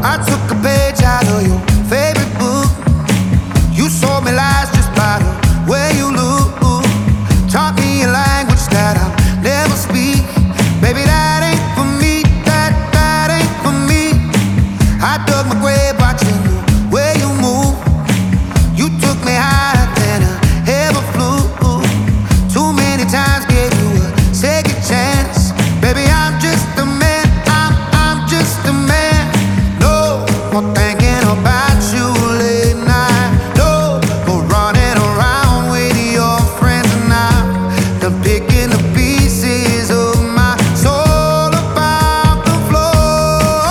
I took a page out of your favorite book. You sold me lies just by the way you look. Taught me a language that I'll never speak. Baby, that ain't for me. That ain't for me. I dug my grave watching the way you move. You took me higher than I ever flew. Too many times gave you a second chance. Baby, I'm just a man. I'm just a man. No more thinking about you late night. No more running around with your friends. And I'm done picking the pieces of my soul about the floor.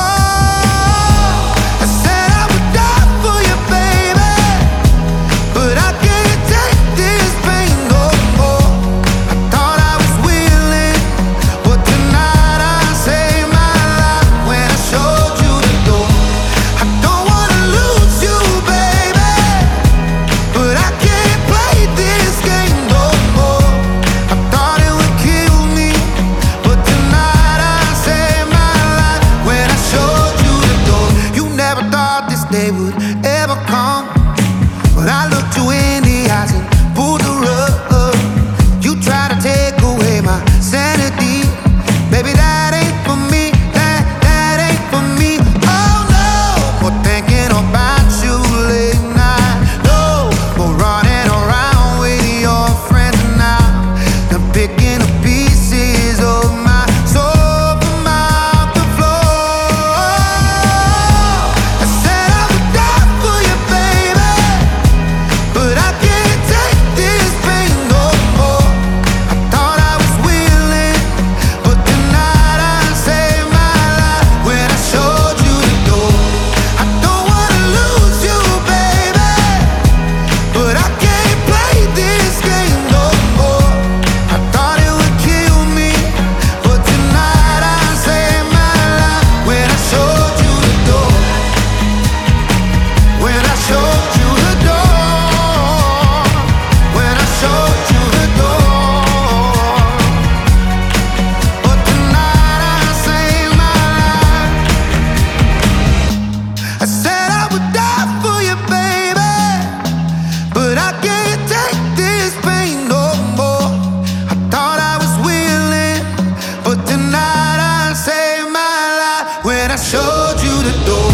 I said I would die for you, baby, but I can't take this pain no more. I thought I was willing, but tonight I saved my life when I showed you the door. I don't wanna lose you, baby, but I can't play this game no more. I thought it would kill me, but tonight I saved my life when I showed you the door. You never thought this day would ever come, but I looked you in the eyes and pulled the rug. You try to take away my sanity. Baby, that ain't for me. That ain't for me. Oh no, more thinking about you late night. No more running around with your friends. And now I'm picking the pieces of my soul from out the floor. I said I would die for you, baby, but I can't take this pain no more. I thought I was willing, but tonight I saved my life when I showed you the door. I don't wanna lose you, baby, but I can't play this game no more. I thought it would kill me, but tonight I saved my life when I showed you the door. When I showed you the door. When I showed you the door. But tonight I saved my life. I said I would die for you, baby, but I can't take this pain no more. I thought I was willing, but tonight I saved my life when I showed you the door.